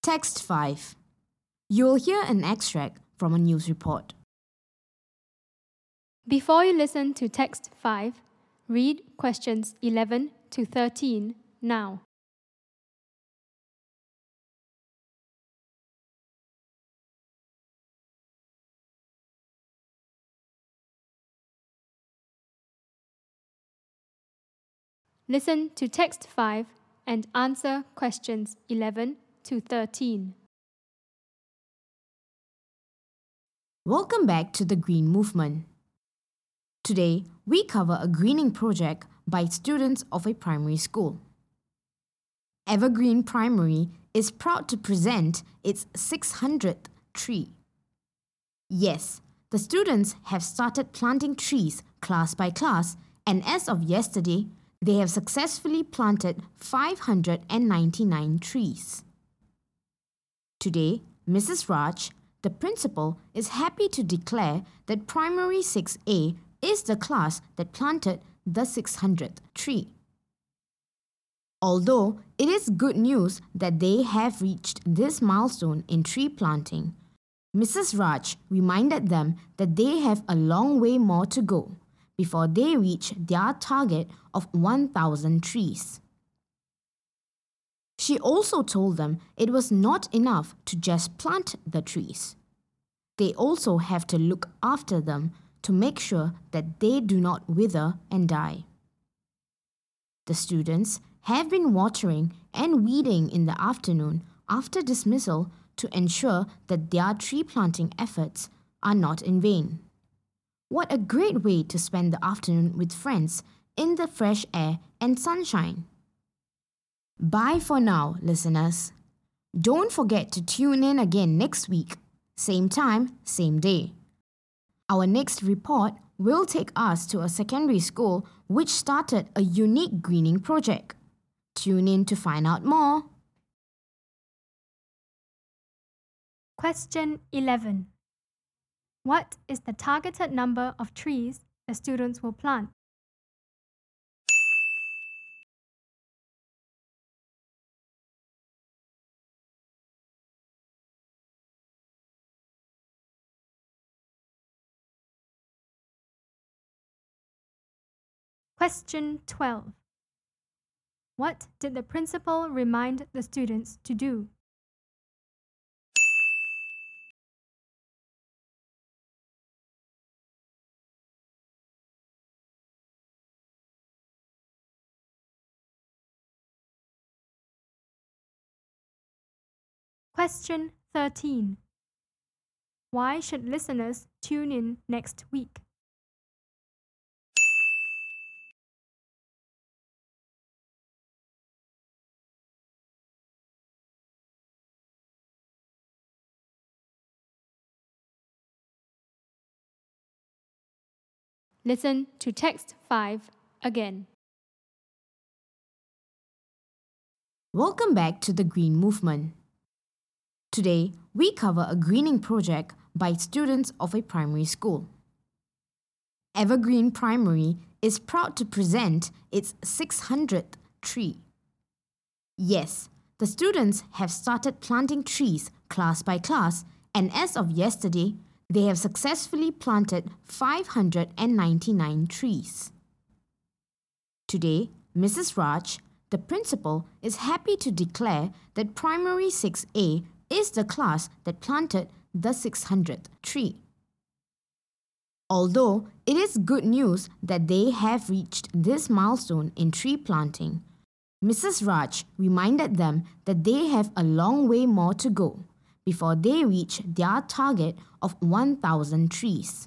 Text 5. You'll hear an extract from a news report. Before you listen to Text 5, read questions 11 to 13 now. Listen to Text 5 and answer questions 11 to 13. Welcome back to the Green Movement. Today, we cover a greening project by students of a primary school. Evergreen Primary is proud to present its 600th tree. Yes, the students have started planting trees class by class, and as of yesterday, they have successfully planted 599 trees. Today, Mrs. Raj, the principal, is happy to declare that Primary 6A is the class that planted the 600th tree. Although it is good news that they have reached this milestone in tree planting, Mrs. Raj reminded them that they have a long way more to go before they reach their target of 1,000 trees. She also told them it was not enough to just plant the trees. They also have to look after them to make sure that they do not wither and die. The students have been watering and weeding in the afternoon after dismissal to ensure that their tree planting efforts are not in vain. What a great way to spend the afternoon with friends in the fresh air and sunshine. Bye for now, listeners. Don't forget to tune in again next week, same time, same day. Our next report will take us to a secondary school which started a unique greening project. Tune in to find out more. Question 11. What is the targeted number of trees the students will plant? Question 12. What did the principal remind the students to do? Question 13. Why should listeners tune in next week? Listen to Text 5 again. Welcome back to the Green Movement. Today, we cover a greening project by students of a primary school. Evergreen Primary is proud to present its 600th tree. Yes, the students have started planting trees class by class, and as of yesterday, they have successfully planted 599 trees. Today, Mrs. Raj, the principal, is happy to declare that Primary 6A is the class that planted the 600th tree. Although it is good news that they have reached this milestone in tree planting, Mrs. Raj reminded them that they have a long way more to go before they reach their target of 1,000 trees.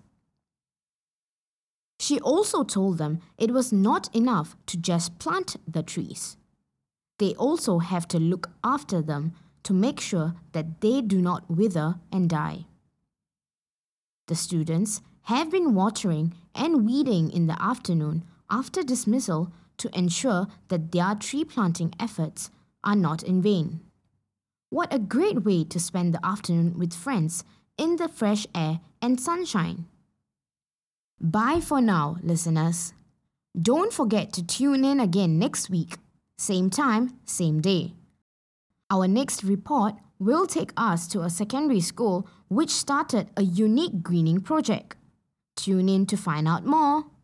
She also told them it was not enough to just plant the trees. They also have to look after them to make sure that they do not wither and die. The students have been watering and weeding in the afternoon after dismissal to ensure that their tree planting efforts are not in vain. What a great way to spend the afternoon with friends in the fresh air and sunshine. Bye for now, listeners. Don't forget to tune in again next week, same time, same day. Our next report will take us to a secondary school which started a unique greening project. Tune in to find out more.